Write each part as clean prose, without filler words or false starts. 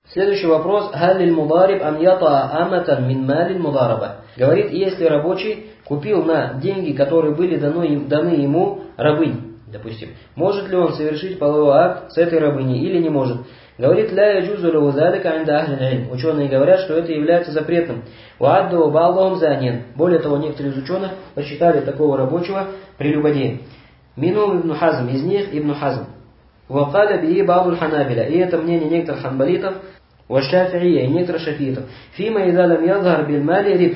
Следующий вопрос. Халлиль мудариб ам ята аматан мин малин мудараба. Говорит, если рабочий купил на деньги, которые были даны ему рабынь, допустим, может ли он совершить половой акт с этой рабыней или не может? Говорит, ля яджузу лаху залика инда ахлил илм. Ученые говорят, что это является запретным. Уадду ба'дахум занин. Более того, некоторые из ученых посчитали такого рабочего прелюбодеем. Минум ибн Хазм, из них ибн Хазм. Вакаля бии ба'дул ханабиля. И это мнение некоторых ханбалитов, вашафиия, и некоторых шафиитов. Фима иза лам ядхар биль мали рибх.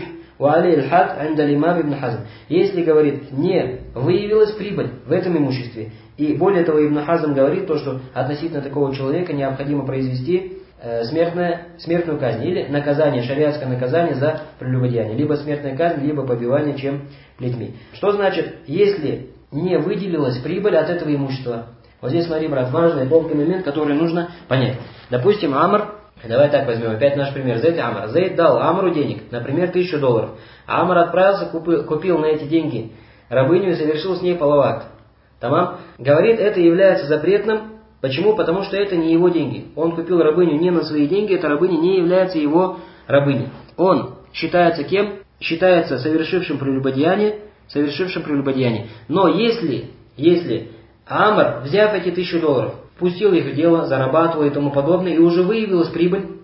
Если, говорит, не выявилась прибыль в этом имуществе, и более того, Ибн Хазм говорит то, что относительно такого человека необходимо произвести смертную казнь, или наказание, шариатское наказание за прелюбодеяние, либо смертная казнь, либо побивание чем плетьми. Что значит, если не выделилась прибыль от этого имущества? Вот здесь, смотри, брат, важный тонкий момент, который нужно понять. Допустим, Амр, давай так возьмем, опять наш пример, Зейд и Амр. Зейд дал Амру денег, например, $1000. Амр отправился, купил на эти деньги рабыню и совершил с ней половой акт. Тамам? Говорит, это является запретным. Почему? Потому что это не его деньги. Он купил рабыню не на свои деньги, эта рабыня не является его рабыней. Он считается кем? Считается совершившим прелюбодеяние. Но если Амр, взяв эти $1000, пустил их в дело, зарабатывал и тому подобное, и уже выявилась прибыль,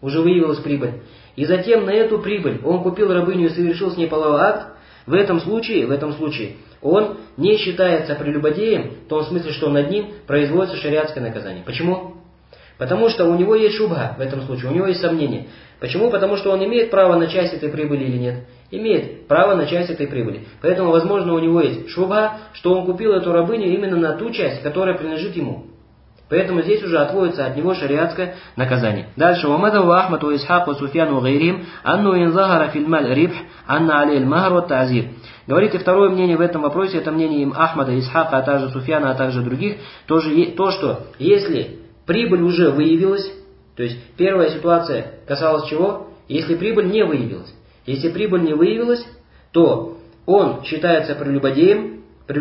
и затем на эту прибыль он купил рабыню и совершил с ней половой акт, в этом случае он не считается прелюбодеем, в том смысле, что над ним производится шариатское наказание. Почему? Потому что у него есть шубха в этом случае, у него есть сомнение. Почему? Потому что он имеет право на часть этой прибыли или нет? Имеет право на часть этой прибыли. Поэтому, возможно, у него есть шубха, что он купил эту рабыню именно на ту часть, которая принадлежит ему. Поэтому здесь уже отводится от него шариатское наказание. Дальше. وَمَذَوَ أَحْمَدُ وَإِسْحَاقُ وَسُفْيَانُ وَغَيْرِهِمْ أَنُّ إِنْ ظَهَرَ فِي الْمَالِ رِبْحٌ أَنَّ عَلَيْهِ الْمَهْرُ وَالتَّعْزِيرُ. Говорит, и второе мнение в этом вопросе, это мнение им Ахмада, Исхака, а также Суфьяна, а также других, то, что если прибыль уже выявилась, то есть первая ситуация касалась чего? Если прибыль не выявилась. Если прибыль не выявилась, то он считается прелюбодеем.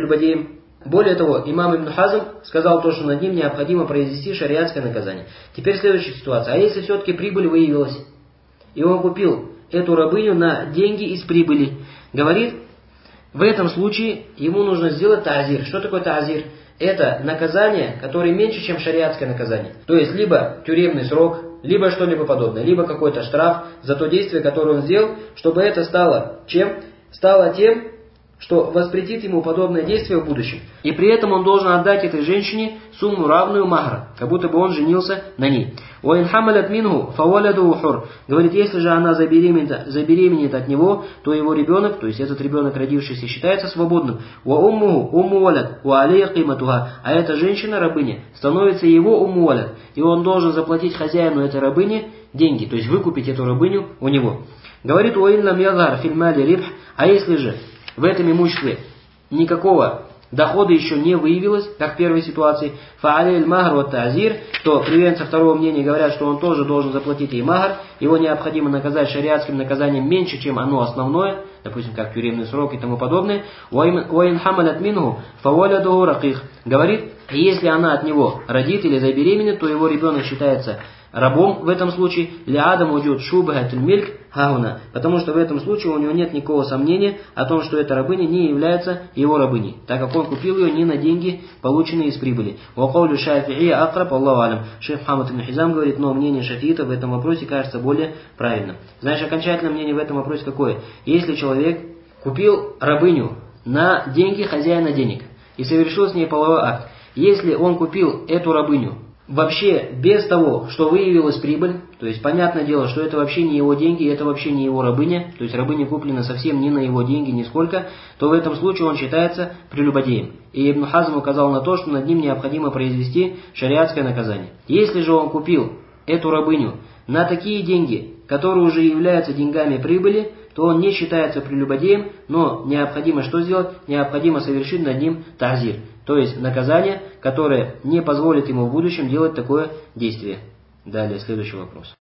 Более того, имам Ибн Хазм сказал то, что над ним необходимо произвести шариатское наказание. Теперь следующая ситуация. А если все-таки прибыль выявилась, и он купил эту рабыню на деньги из прибыли, говорит, в этом случае ему нужно сделать таазир. Что такое таазир? Это наказание, которое меньше, чем шариатское наказание. То есть, либо тюремный срок, либо что-либо подобное, либо какой-то штраф за то действие, которое он сделал, чтобы это стало чем? Стало тем, что воспретит ему подобное действие в будущем. И при этом он должен отдать этой женщине сумму равную махра, как будто бы он женился на ней. وَإِنْ حَمَلَتْ مِنْهُ فَوَلَدُهُ حُرٌّ. Говорит, если же она забеременеет от него, то его ребенок, то есть этот ребенок, родившийся, считается свободным. وَأُمُّهُ أُمُّ وَلَدْ وَعَلَيْهِ قِيمَتُهَا. А эта женщина, рабыня, становится его умму валад. И он должен заплатить хозяину этой рабыни деньги, то есть выкупить эту рабыню у него. Говорит, وَإِنْ لَمْ يَظْهَرْ فِي الْمَالِ رِبْحٌ. А если же в этом имуществе никакого дохода еще не выявилось, как в первой ситуации, фа'алей махр вот тазир, то приверженцы второго мнения говорят, что он тоже должен заплатить ей махр, его необходимо наказать шариатским наказанием меньше, чем оно основное, допустим, как тюремный срок и тому подобное. Уайн хамалят минху фавалядуху раких. Говорит, если она от него родит или забеременеет, то его ребенок считается рабом в этом случае, лиадам уджуд шубхатуль мильк хауна, потому что в этом случае у него нет никакого сомнения о том, что эта рабыня не является его рабыней, так как он купил ее не на деньги, полученные из прибыли. Вакаулю шафи'ия акраб Аллаху алям. Шейх Мухаммад ибн Хизам говорит, но мнение шафиитов в этом вопросе кажется более правильным. Знаешь, окончательное мнение в этом вопросе какое? Если человек купил рабыню на деньги хозяина денег и совершил с ней половой акт, если он купил эту рабыню вообще без того, что выявилась прибыль, то есть понятное дело, что это вообще не его деньги, это вообще не его рабыня, то есть рабыня куплена совсем не на его деньги, нисколько, то в этом случае он считается прелюбодеем. И Ибн Хазм указал на то, что над ним необходимо произвести шариатское наказание. Если же он купил эту рабыню на такие деньги, которые уже являются деньгами прибыли, то он не считается прелюбодеем, но необходимо что сделать? Необходимо совершить над ним тазир, то есть наказание, которое не позволит ему в будущем делать такое действие. Далее, следующий вопрос.